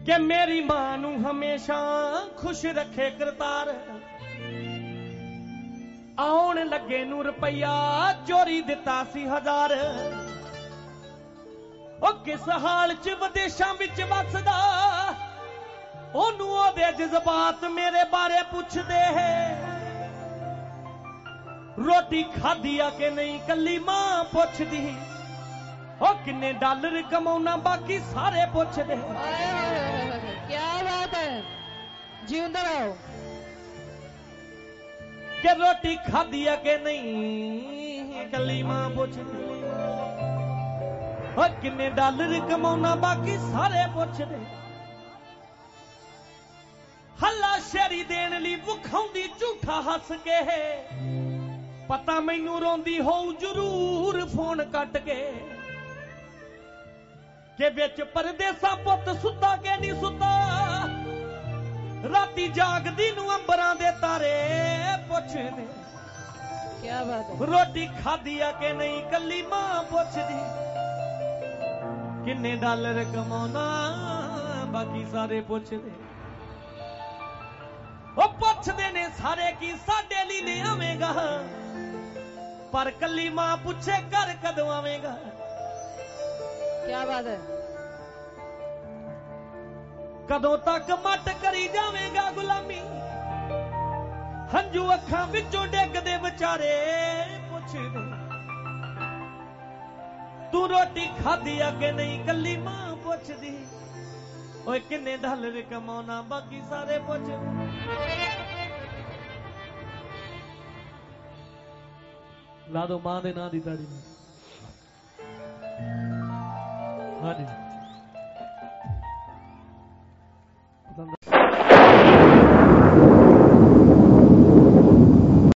कि मेरी मां नू हमेशा खुश रखे करतार। आउण लगे नू रुपया चोरी दिता सी 1000। ओ किस हाल च विदेशां विच वसदा ओनू ओदे जज्बात मेरे बारे पुछदे है। रोटी खाधी आ के नहीं कली मां पुछदी। ओ किन्ने डॉलर कमाउना बाकी सारे पुछदे। क्या बात है, जींदा रहो। कि रोटी खाधी आ के नहीं कली मां पुछदी। ओ किन्ने डॉलर कमाउना बाकी सारे पुछदे। हल्ला शेरी देण लई विखाउंदी झूठा हस के। पता मैनू रोंदी होऊ जरूर फोन कट के। के बिच परदेसा पुत सुता के नहीं सुता। राती जागदी नू अंबरां दे तारे पुछदे। क्या बात है। रोटी खाधी आ के नहीं कली मां पुछदी। किन्ने डॉलर कमाउना बाकी सारे पुछदे। ओ पुछदे ने सारे की साडे लई ले आवेगा। पर कली मां पूछे घर कदों आवेगा। क्या बात है। कदों तक मट करी जावेगा गुलामी। हंजू अखां विचों डिगदे विचारे पुछदे। तू रोटी खाधी अगे नहीं कली मां पुछदी। ओए किन्ने डॉलर कमाउना बाकी सारे पुछदे। ला दो मां दे नां दी ताड़ी। हाँ जी।